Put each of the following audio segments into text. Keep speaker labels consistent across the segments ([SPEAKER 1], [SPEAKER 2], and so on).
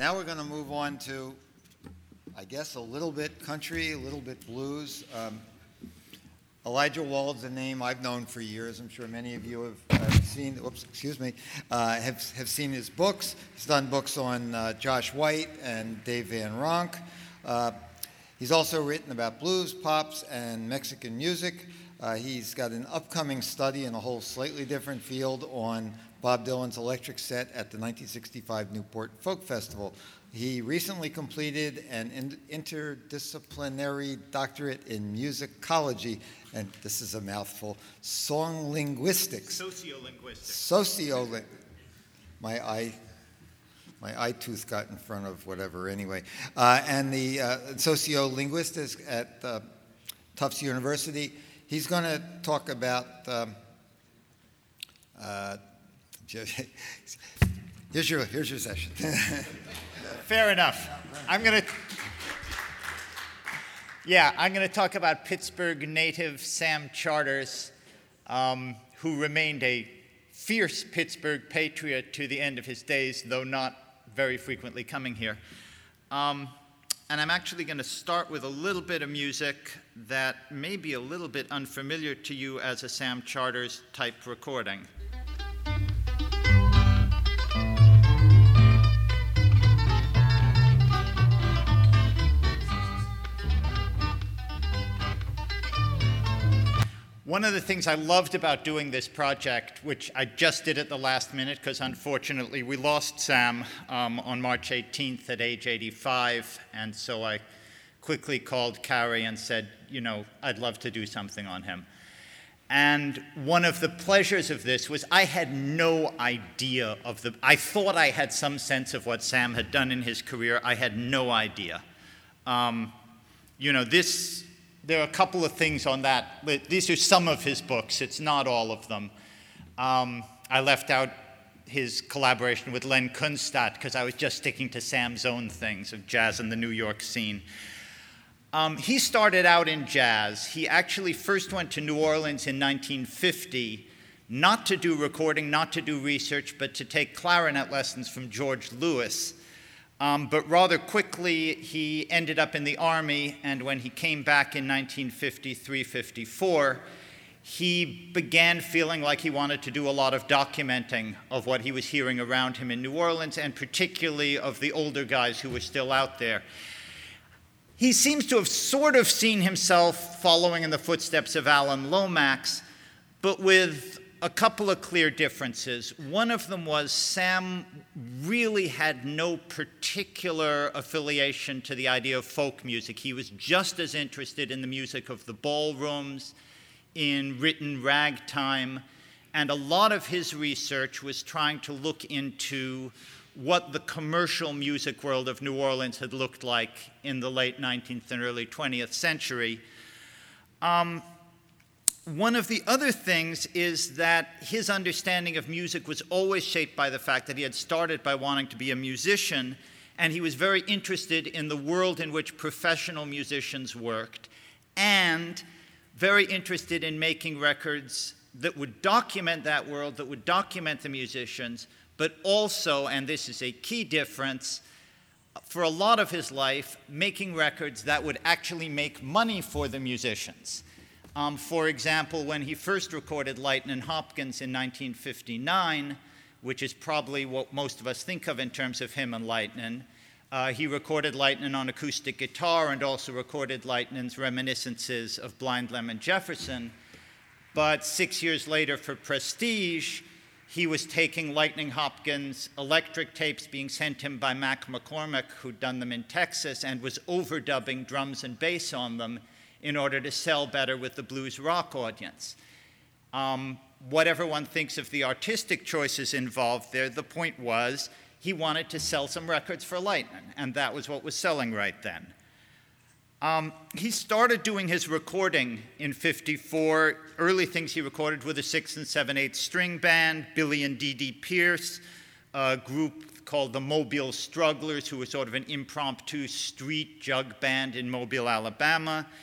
[SPEAKER 1] Now we're going to move on to, I guess, a little bit country, a little bit blues. Elijah Wald's a name I've known for years. I'm sure many of you have seen. Have seen his books. He's done books on Josh White and Dave Van Ronk. He's also written about blues, pops, and Mexican music. He's got an upcoming study in a whole slightly different field on Bob Dylan's electric set at the 1965 Newport Folk Festival. He recently completed an interdisciplinary doctorate in musicology, and this is a mouthful, song linguistics.
[SPEAKER 2] Sociolinguistics.
[SPEAKER 1] My eye tooth got in front of whatever anyway. And the sociolinguistics at Tufts University. He's going to talk about, here's your session.
[SPEAKER 2] Fair enough. I'm going to talk about Pittsburgh native Sam Charters, who remained a fierce Pittsburgh patriot to the end of his days, though not very frequently coming here. And I'm actually going to start with a little bit of music that may be a little bit unfamiliar to you as a Sam Charters type recording. One of the things I loved about doing this project, which I just did at the last minute because unfortunately we lost Sam on March 18th at age 85, and so I quickly called Carrie and said, I'd love to do something on him. And one of the pleasures of this was I had no idea I thought I had some sense of what Sam had done in his career. I had no idea. There are a couple of things on that. These are some of his books. It's not all of them. I left out his collaboration with Len Kunstadt because I was just sticking to Sam's own things of jazz in the New York scene. He started out in jazz. He actually first went to New Orleans in 1950, not to do recording, not to do research, but to take clarinet lessons from George Lewis. But rather quickly, he ended up in the Army, and when he came back in 1953-54, he began feeling like he wanted to do a lot of documenting of what he was hearing around him in New Orleans, and particularly of the older guys who were still out there. He seems to have sort of seen himself following in the footsteps of Alan Lomax, but with a couple of clear differences. One of them was Sam really had no particular affiliation to the idea of folk music. He was just as interested in the music of the ballrooms, in written ragtime, and a lot of his research was trying to look into what the commercial music world of New Orleans had looked like in the late 19th and early 20th century. One of the other things is that his understanding of music was always shaped by the fact that he had started by wanting to be a musician, and he was very interested in the world in which professional musicians worked, and very interested in making records that would document that world, that would document the musicians, but also, and this is a key difference, for a lot of his life, making records that would actually make money for the musicians. For example, when he first recorded Lightnin' Hopkins in 1959, which is probably what most of us think of in terms of him and Lightnin', he recorded Lightnin' on acoustic guitar and also recorded Lightnin's reminiscences of Blind Lemon Jefferson. But 6 years later for Prestige, he was taking Lightnin' Hopkins' electric tapes being sent him by Mac McCormick, who'd done them in Texas, and was overdubbing drums and bass on them in order to sell better with the blues rock audience. Whatever one thinks of the artistic choices involved there, the point was he wanted to sell some records for Lightnin', and that was what was selling right then. He started doing his recording in '54. Early things he recorded with a 6 and 7/8 string band, Billy and Dee Dee Pierce, a group called the Mobile Strugglers, who was sort of an impromptu street jug band in Mobile, Alabama.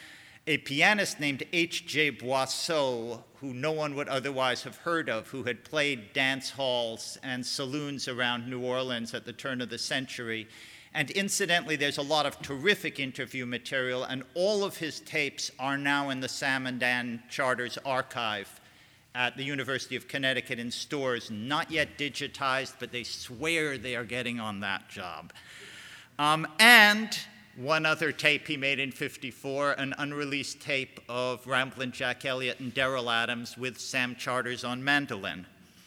[SPEAKER 2] a pianist named H.J. Boisseau, who no one would otherwise have heard of, who had played dance halls and saloons around New Orleans at the turn of the century. And incidentally, there's a lot of terrific interview material, and all of his tapes are now in the Sam and Dan Charters archive at the University of Connecticut in stores, not yet digitized, but they swear they are getting on that job. And one other tape he made in '54, an unreleased tape of Ramblin' Jack Elliott and Daryl Adams with Sam Charters on mandolin.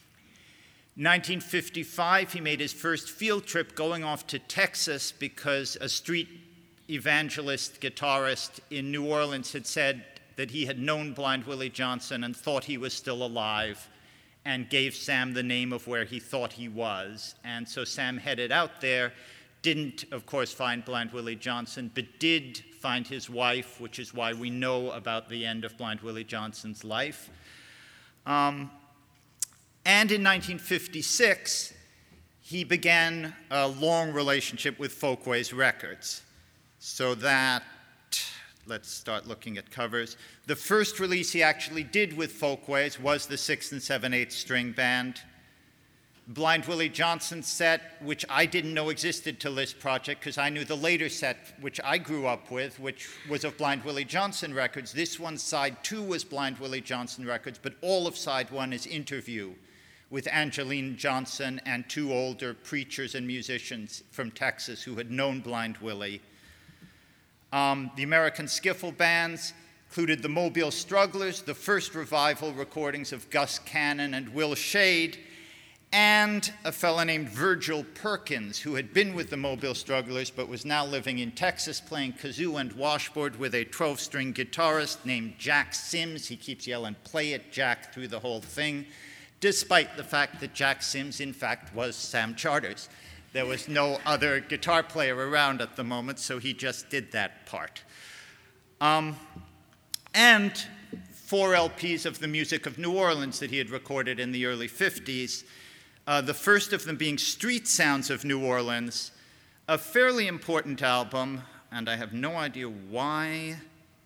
[SPEAKER 2] 1955, he made his first field trip going off to Texas because a street evangelist guitarist in New Orleans had said that he had known Blind Willie Johnson and thought he was still alive, and gave Sam the name of where he thought he was. And so Sam headed out there, didn't, of course, find Blind Willie Johnson, but did find his wife, which is why we know about the end of Blind Willie Johnson's life. And in 1956, he began a long relationship with Folkways Records. So that, let's start looking at covers. The first release he actually did with Folkways was the 6 7/8 string band. Blind Willie Johnson set, which I didn't know existed till this project, because I knew the later set, which I grew up with, which was of Blind Willie Johnson records. This one, side 2, was Blind Willie Johnson records, but all of side 1 is interview with Angeline Johnson and 2 older preachers and musicians from Texas who had known Blind Willie. The American Skiffle bands included the Mobile Strugglers, the first revival recordings of Gus Cannon and Will Shade, and a fellow named Virgil Perkins, who had been with the Mobile Strugglers but was now living in Texas playing kazoo and washboard with a 12-string guitarist named Jack Sims. He keeps yelling, "Play it, Jack," through the whole thing, despite the fact that Jack Sims, in fact, was Sam Charters. There was no other guitar player around at the moment, so he just did that part. And 4 LPs of the music of New Orleans that he had recorded in the early 50s. The first of them being Street Sounds of New Orleans, a fairly important album, and I have no idea why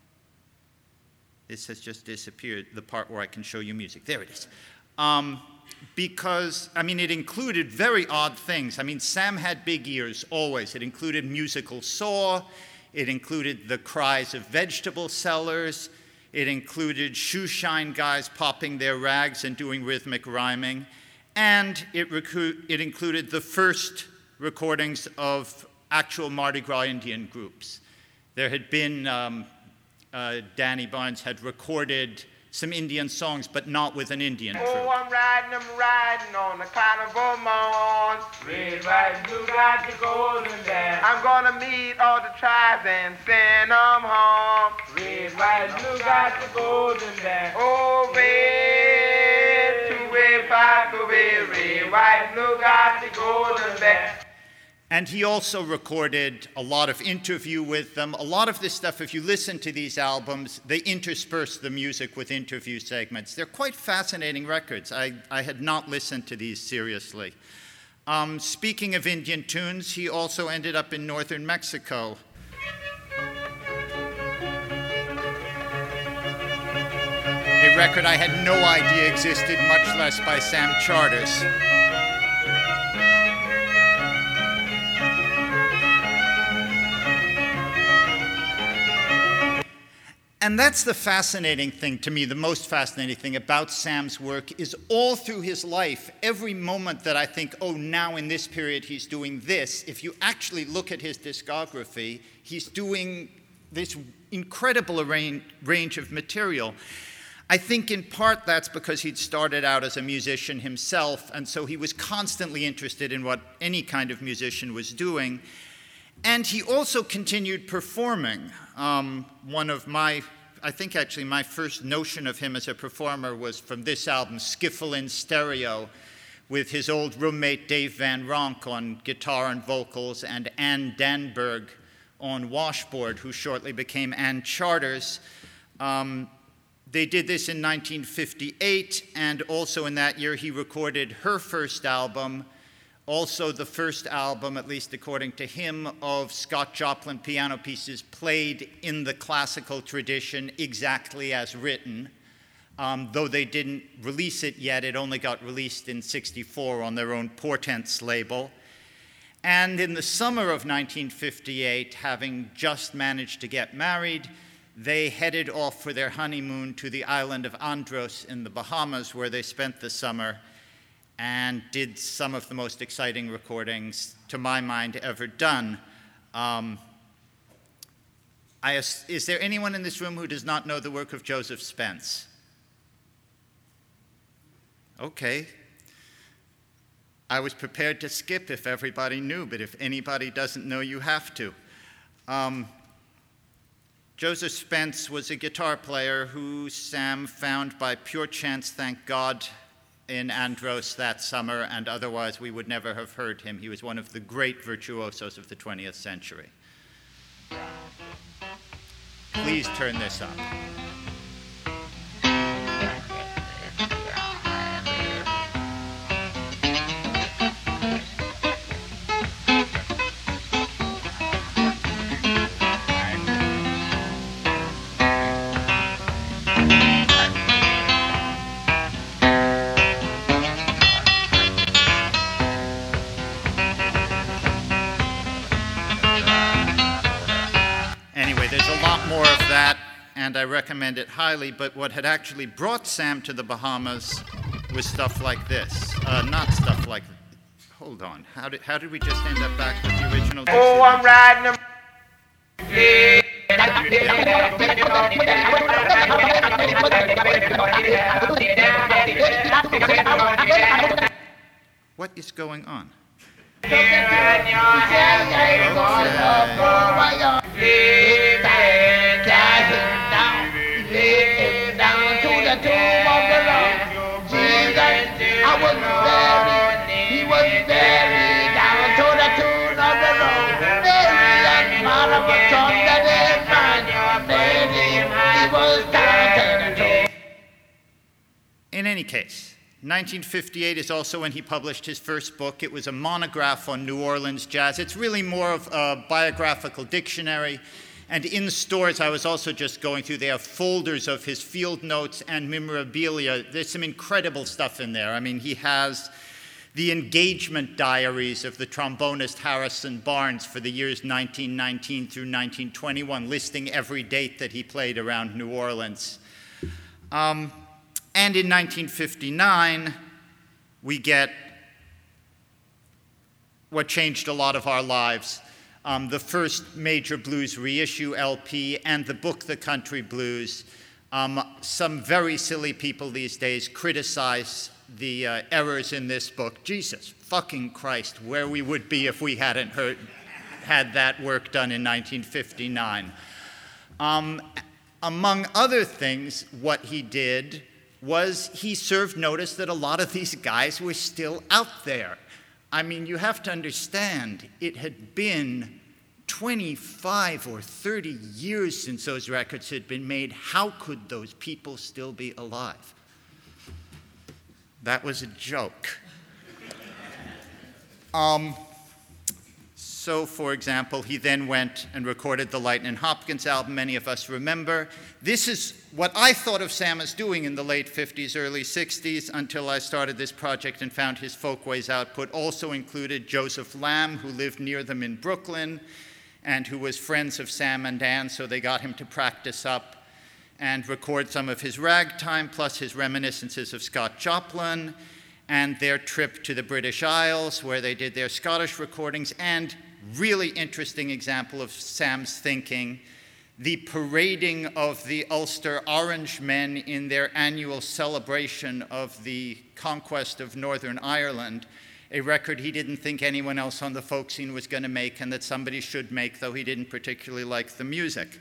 [SPEAKER 2] this has just disappeared, the part where I can show you music. There it is. Because, it included very odd things. Sam had big ears, always. It included musical saw, it included the cries of vegetable sellers, it included shoeshine guys popping their rags and doing rhythmic rhyming. And it included the first recordings of actual Mardi Gras Indian groups. There had been, Danny Barnes had recorded some Indian songs, but not with an Indian crew.
[SPEAKER 3] Oh, I'm riding on the carnival morn. Red, white, blue, got the golden dance. I'm gonna meet all the tribes and send them home. Red, white, blue, got the golden dance. Oh, red, 2-way, 5-way, red, white, blue, got the golden dance.
[SPEAKER 2] And he also recorded a lot of interview with them. A lot of this stuff, if you listen to these albums, they intersperse the music with interview segments. They're quite fascinating records. I had not listened to these seriously. Speaking of Indian tunes, he also ended up in northern Mexico. A record I had no idea existed, much less by Sam Charters. And that's the fascinating thing to me, the most fascinating thing about Sam's work is all through his life, every moment that I think, oh, now in this period he's doing this, if you actually look at his discography, he's doing this incredible range of material. I think in part that's because he'd started out as a musician himself, and so he was constantly interested in what any kind of musician was doing. And he also continued performing. I think actually my first notion of him as a performer was from this album, Skiffle in Stereo, with his old roommate Dave Van Ronk on guitar and vocals, and Ann Danberg on washboard, who shortly became Ann Charters. They did this in 1958, and also in that year he recorded her first album, also the first album, at least according to him, of Scott Joplin piano pieces played in the classical tradition exactly as written. Though they didn't release it yet, it only got released in '64 on their own Portents label. And in the summer of 1958, having just managed to get married, they headed off for their honeymoon to the island of Andros in the Bahamas, where they spent the summer and did some of the most exciting recordings, to my mind, ever done. Is there anyone in this room who does not know the work of Joseph Spence? Okay. I was prepared to skip if everybody knew, but if anybody doesn't know, you have to. Joseph Spence was a guitar player who Sam found by pure chance, thank God, in Andros that summer, and otherwise we would never have heard him. He was one of the great virtuosos of the 20th century. Please turn this up. And I recommend it highly, but what had actually brought Sam to the Bahamas was stuff like this. Not stuff like, hold on, how did we just end up back with the original?
[SPEAKER 3] Oh, I'm riding
[SPEAKER 2] What is going on? In any case, 1958 is also when he published his first book. It was a monograph on New Orleans jazz. It's really more of a biographical dictionary. And in stores, I was also just going through, they have folders of his field notes and memorabilia. There's some incredible stuff in there. I mean, he has the engagement diaries of the trombonist Harrison Barnes for the years 1919 through 1921, listing every date that he played around New Orleans. And in 1959, we get what changed a lot of our lives. The first major blues reissue LP and the book, The Country Blues. Some very silly people these days criticize the errors in this book. Jesus fucking Christ, where we would be if we hadn't had that work done in 1959. Among other things, what he did was he served notice that a lot of these guys were still out there. I mean, you have to understand, it had been 25 or 30 years since those records had been made. How could those people still be alive? That was a joke. So, for example, he then went and recorded the Lightnin' Hopkins album, many of us remember. This is what I thought of Sam as doing in the late 50s, early 60s, until I started this project and found his Folkways output also included Joseph Lamb, who lived near them in Brooklyn, and who was friends of Sam and Dan, so they got him to practice up and record some of his ragtime, plus his reminiscences of Scott Joplin, and their trip to the British Isles, where they did their Scottish recordings, and really interesting example of Sam's thinking, the parading of the Ulster Orange Men in their annual celebration of the conquest of Northern Ireland, a record he didn't think anyone else on the folk scene was going to make and that somebody should make, though he didn't particularly like the music.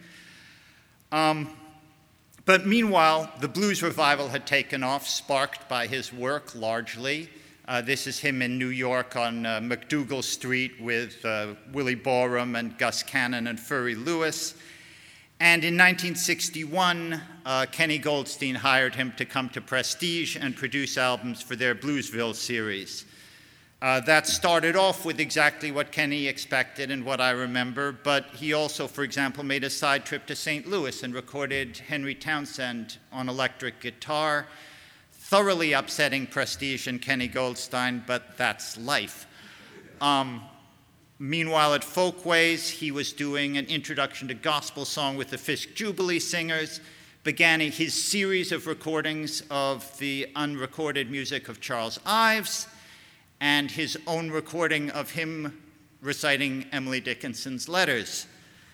[SPEAKER 2] But meanwhile, the blues revival had taken off, sparked by his work largely. This is him in New York on MacDougall Street with Willie Borum and Gus Cannon and Furry Lewis. And in 1961, Kenny Goldstein hired him to come to Prestige and produce albums for their Bluesville series. That started off with exactly what Kenny expected and what I remember, but he also, for example, made a side trip to St. Louis and recorded Henry Townsend on electric guitar, thoroughly upsetting Prestige and Kenny Goldstein, but that's life. Meanwhile, at Folkways, he was doing an introduction to gospel song with the Fisk Jubilee Singers, began his series of recordings of the unrecorded music of Charles Ives, and his own recording of him reciting Emily Dickinson's letters.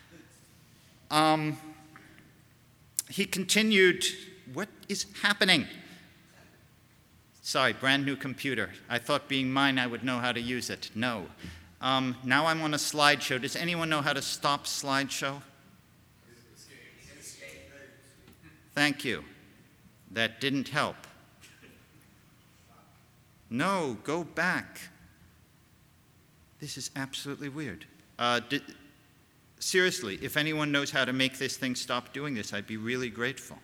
[SPEAKER 2] He continued, what is happening? Sorry, brand new computer. I thought being mine I would know how to use it. No. Now I'm on a slideshow. Does anyone know how to stop slideshow? Thank you. That didn't help. No, go back. This is absolutely weird. Seriously, if anyone knows how to make this thing stop doing this, I'd be really grateful.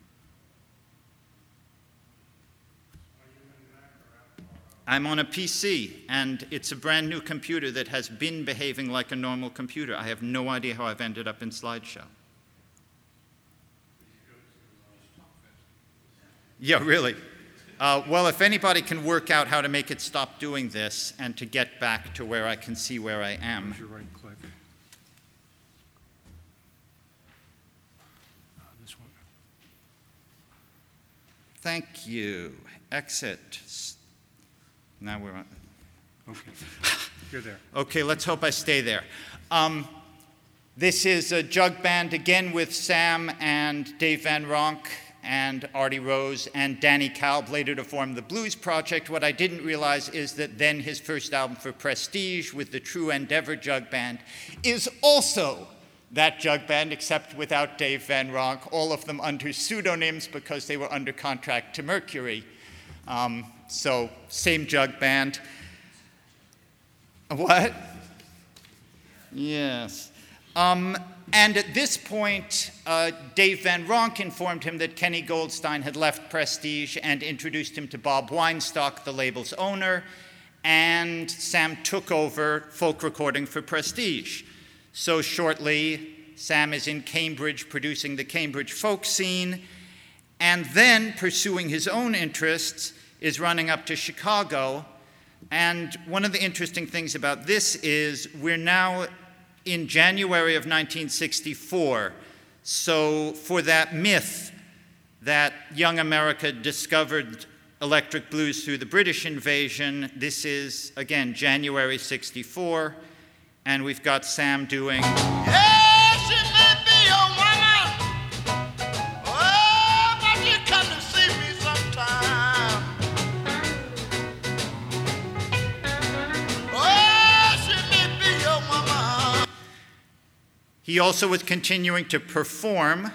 [SPEAKER 2] I'm on a PC, and it's a brand new computer that has been behaving like a normal computer. I have no idea how I've ended up in slideshow. Yeah, really. Well, if anybody can work out how to make it stop doing this and to get back to where I can see where I am.
[SPEAKER 4] Use your right click. This one.
[SPEAKER 2] Thank you. Exit. Now we're on.
[SPEAKER 4] Okay. You're there.
[SPEAKER 2] Okay, let's hope I stay there. This is a jug band, again with Sam and Dave Van Ronk and Artie Rose and Danny Kalb, later to form the Blues Project. What I didn't realize is that then his first album for Prestige with the True Endeavor Jug Band is also that jug band, except without Dave Van Ronk, all of them under pseudonyms because they were under contract to Mercury. So same jug band. What? Yes. And at this point, Dave Van Ronk informed him that Kenny Goldstein had left Prestige and introduced him to Bob Weinstock, the label's owner, and Sam took over folk recording for Prestige. So shortly, Sam is in Cambridge producing the Cambridge folk scene, and then pursuing his own interests is running up to Chicago. And one of the interesting things about this is we're now in January of 1964. So for that myth that young America discovered electric blues through the British invasion, this is, again, January 64, and we've got Sam doing...
[SPEAKER 3] Yeah, she may be your woman. Oh, but you come to see me sometime. Oh, she may be your woman.
[SPEAKER 2] He also was continuing to perform.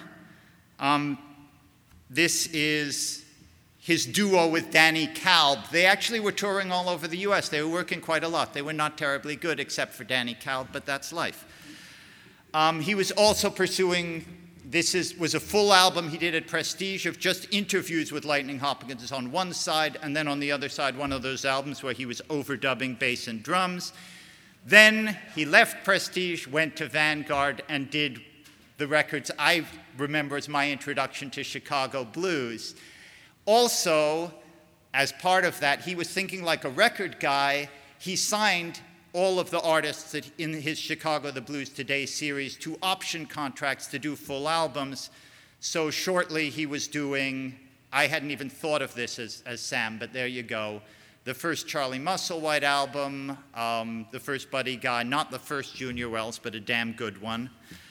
[SPEAKER 2] This is his duo with Danny Kalb. They actually were touring all over the US. They were working quite a lot. They were not terribly good except for Danny Kalb, but that's life. He was also pursuing, was a full album he did at Prestige of just interviews with Lightning Hopkins on one side, and then on the other side, one of those albums where he was overdubbing bass and drums. Then he left Prestige, went to Vanguard, and did the records I remember as my introduction to Chicago blues. Also, as part of that, he was thinking like a record guy. He signed all of the artists that in his Chicago the Blues Today series to option contracts to do full albums. So shortly he was doing, I hadn't even thought of this as Sam, but there you go. The first Charlie Musselwhite album, the first Buddy Guy, not the first Junior Wells, but a damn good one.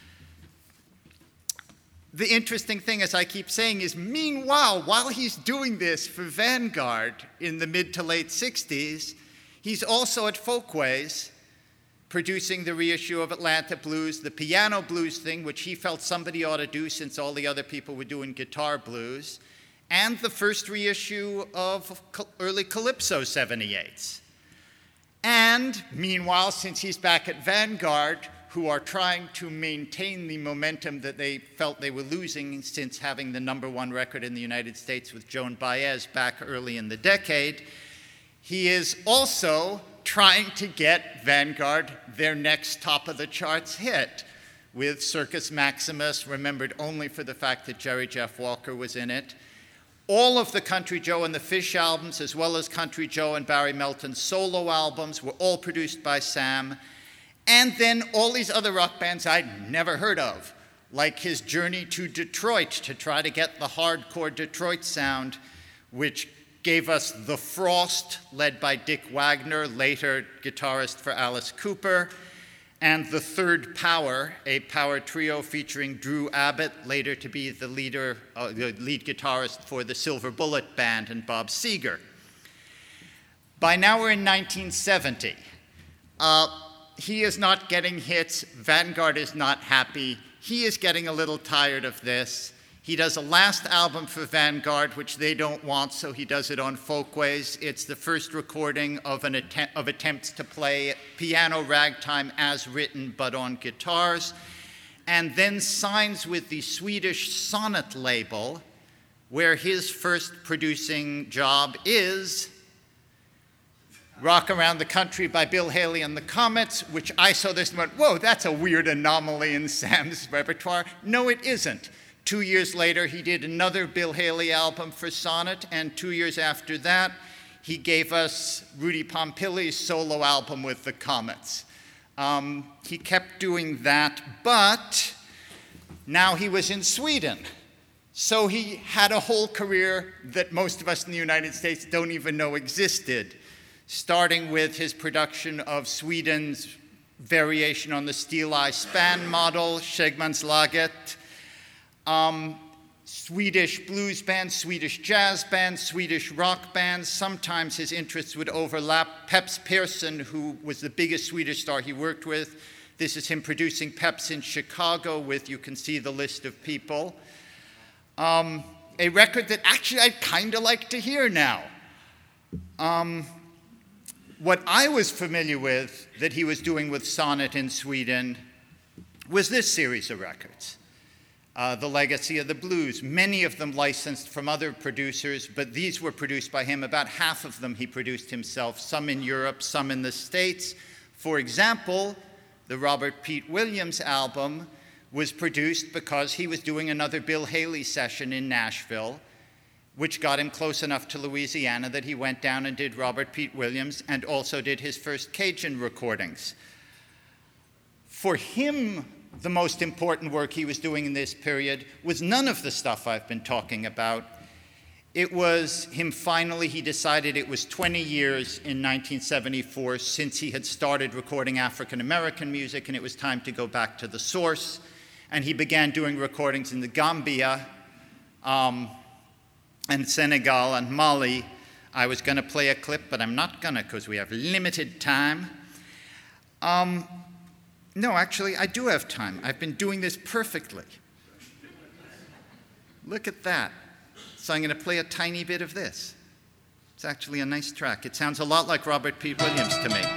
[SPEAKER 2] The interesting thing, as I keep saying, is meanwhile, while he's doing this for Vanguard in the mid to late 60s, he's also at Folkways producing the reissue of Atlanta Blues, the piano blues thing, which he felt somebody ought to do since all the other people were doing guitar blues, and the first reissue of early Calypso 78s. And meanwhile, since he's back at Vanguard, who are trying to maintain the momentum that they felt they were losing since having the #1 record in the United States with Joan Baez back early in the decade, he is also trying to get Vanguard their next top-of-the-charts hit with Circus Maximus, remembered only for the fact that Jerry Jeff Walker was in it. All of the Country Joe and the Fish albums, as well as Country Joe and Barry Melton's solo albums, were all produced by Sam. And then all these other rock bands I'd never heard of, like his journey to Detroit to try to get the hardcore Detroit sound, which gave us The Frost, led by Dick Wagner, later guitarist for Alice Cooper, and The Third Power, a power trio featuring Drew Abbott, later to be the lead guitarist for the Silver Bullet Band, and Bob Seger. By now we're in 1970. He is not getting hits. Vanguard is not happy. He is getting a little tired of this. He does a last album for Vanguard, which they don't want, so he does it on Folkways. It's the first recording of attempts to play piano ragtime as written, but on guitars, and then signs with the Swedish Sonnet label, where his first producing job is Rock Around the Country by Bill Haley and the Comets, which I saw this and went, whoa, that's a weird anomaly in Sam's repertoire. No, it isn't. 2 years later, he did another Bill Haley album for Sonnet, and 2 years after that, he gave us Rudy Pompili's solo album with the Comets. He kept doing that, but now he was in Sweden. So he had a whole career that most of us in the United States don't even know existed, starting with his production of Sweden's variation on the Steel Eye Span model, Skägmanslaget, Swedish blues bands, Swedish jazz bands, Swedish rock bands. Sometimes his interests would overlap. Peps Persson, who was the biggest Swedish star he worked with. This is him producing Peps in Chicago with, you can see the list of people. A record that actually I'd kind of like to hear now. What I was familiar with that he was doing with Sonnet in Sweden was this series of records. The Legacy of the Blues, many of them licensed from other producers, but these were produced by him. About half of them he produced himself, some in Europe, some in the States. For example, the Robert Pete Williams album was produced because he was doing another Bill Haley session in Nashville, which got him close enough to Louisiana that he went down and did Robert Pete Williams and also did his first Cajun recordings. For him, the most important work he was doing in this period was none of the stuff I've been talking about. It was him finally, he decided it was 20 years in 1974 since he had started recording African American music, and it was time to go back to the source. And he began doing recordings in the Gambia and Senegal and Mali. I was going to play a clip, but I'm not going to because we have limited time. No, actually, I do have time. I've been doing this perfectly. Look at that. So I'm going to play a tiny bit of this. It's actually a nice track. It sounds a lot like Robert Pete Williams to me.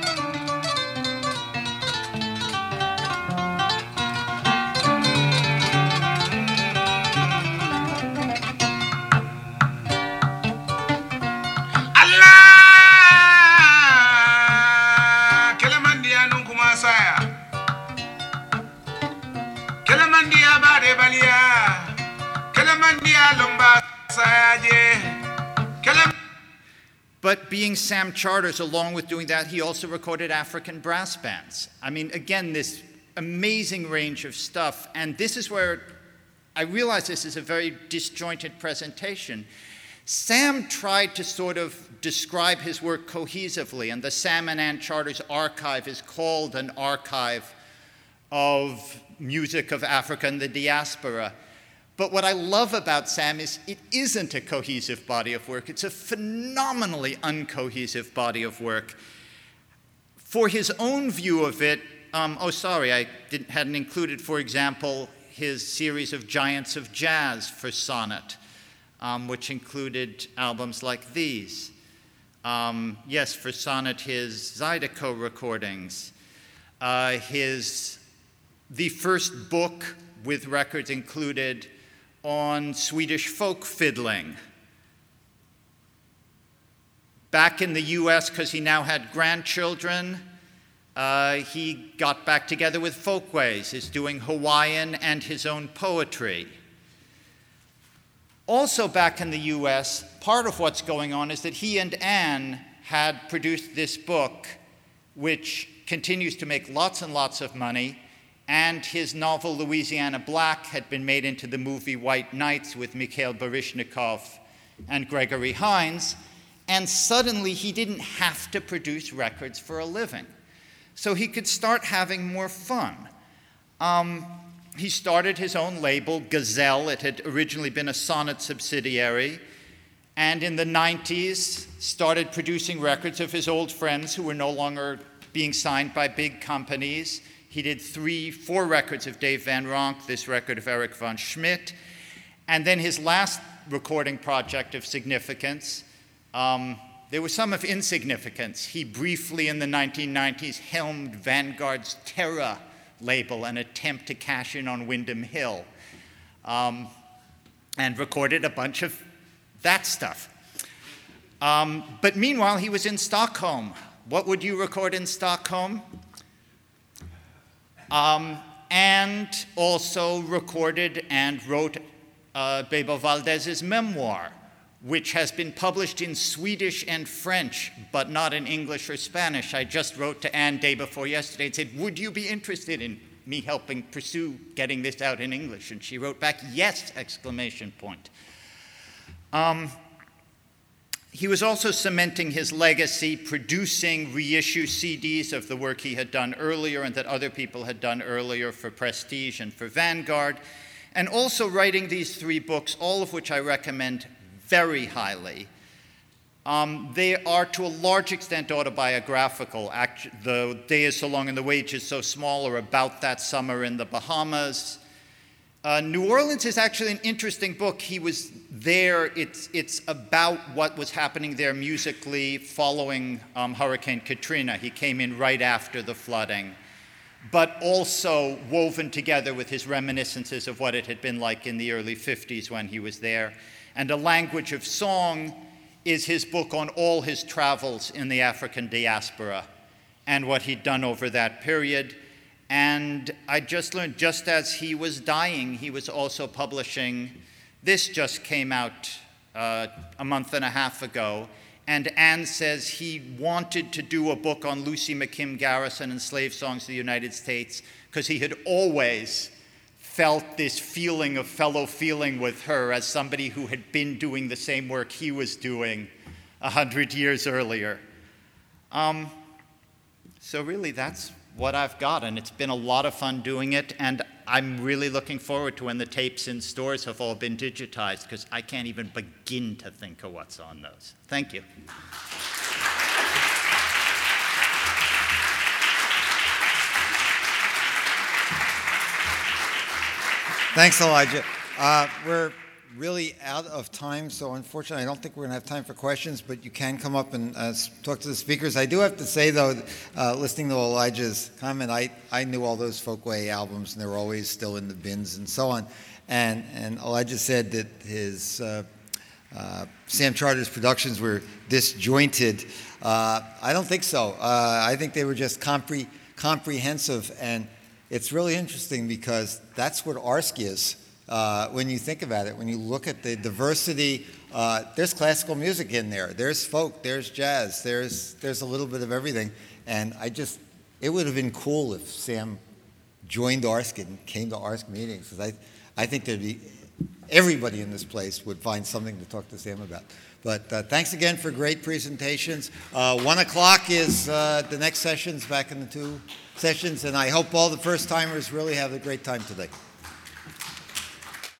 [SPEAKER 2] But being Sam Charters, along with doing that, he also recorded African brass bands. I mean, again, this amazing range of stuff. And this is where I realize this is a very disjointed presentation. Sam tried to sort of describe his work cohesively, and the Sam and Ann Charters archive is called an archive of music of Africa and the diaspora. But what I love about Sam is it isn't a cohesive body of work. It's a phenomenally uncohesive body of work. For his own view of it, I hadn't included, for example, his series of Giants of Jazz for Sonnet, which included albums like these. Yes, for Sonnet, his Zydeco recordings, the first book with records included on Swedish folk fiddling. Back in the U.S., because he now had grandchildren, he got back together with Folkways, is doing Hawaiian and his own poetry. Also back in the U.S., part of what's going on is that he and Anne had produced this book, which continues to make lots and lots of money, and his novel Louisiana Black had been made into the movie White Nights with Mikhail Baryshnikov and Gregory Hines, and suddenly he didn't have to produce records for a living. So he could start having more fun. He started his own label, Gazelle. It had originally been a Sonnet subsidiary, and in the 90s started producing records of his old friends who were no longer being signed by big companies. He did 4 records of Dave Van Ronk, this record of Eric von Schmidt, and then his last recording project of significance, there was some of insignificance. He briefly in the 1990s helmed Vanguard's Terra label, an attempt to cash in on Windham Hill, and recorded a bunch of that stuff. But meanwhile, he was in Stockholm. What would you record in Stockholm? And also recorded and wrote Bebo Valdez's memoir, which has been published in Swedish and French, but not in English or Spanish. I just wrote to Anne day before yesterday and said, would you be interested in me helping pursue getting this out in English? And she wrote back, yes, exclamation point. He was also cementing his legacy, producing reissue CDs of the work he had done earlier and that other people had done earlier for Prestige and for Vanguard, and also writing these 3 books, all of which I recommend very highly. They are to a large extent autobiographical. The Day is So Long and the Wage is So Small, or About That Summer in the Bahamas. New Orleans is actually an interesting book. He was there. It's about what was happening there musically following Hurricane Katrina. He came in right after the flooding, but also woven together with his reminiscences of what it had been like in the early 50s when he was there. And A Language of Song is his book on all his travels in the African diaspora and what he'd done over that period. And I just learned, just as he was dying, he was also publishing, this just came out a month and a half ago, and Anne says he wanted to do a book on Lucy McKim Garrison and slave songs of the United States because he had always felt this feeling of fellow feeling with her as somebody who had been doing the same work he was doing 100 years earlier. So really that's what I've got, and it's been a lot of fun doing it, and I'm really looking forward to when the tapes in stores have all been digitized, because I can't even begin to think of what's on those. Thank you.
[SPEAKER 1] Thanks, Elijah. We're really out of time, so unfortunately I don't think we're going to have time for questions, but you can come up and talk to the speakers. I do have to say, though, listening to Elijah's comment, I knew all those Folkways albums, and they were always still in the bins and so on. And Elijah said that his Sam Charter's productions were disjointed. I don't think so. I think they were just comprehensive, and it's really interesting because that's what ARSC is. When you think about it, when you look at the diversity, there's classical music in there, there's folk, there's jazz, there's a little bit of everything. And it would have been cool if Sam joined ARSC and came to ARSC meetings, because I think everybody in this place would find something to talk to Sam about. But thanks again for great presentations. 1 o'clock is the next sessions, back in the 2 sessions, and I hope all the first-timers really have a great time today.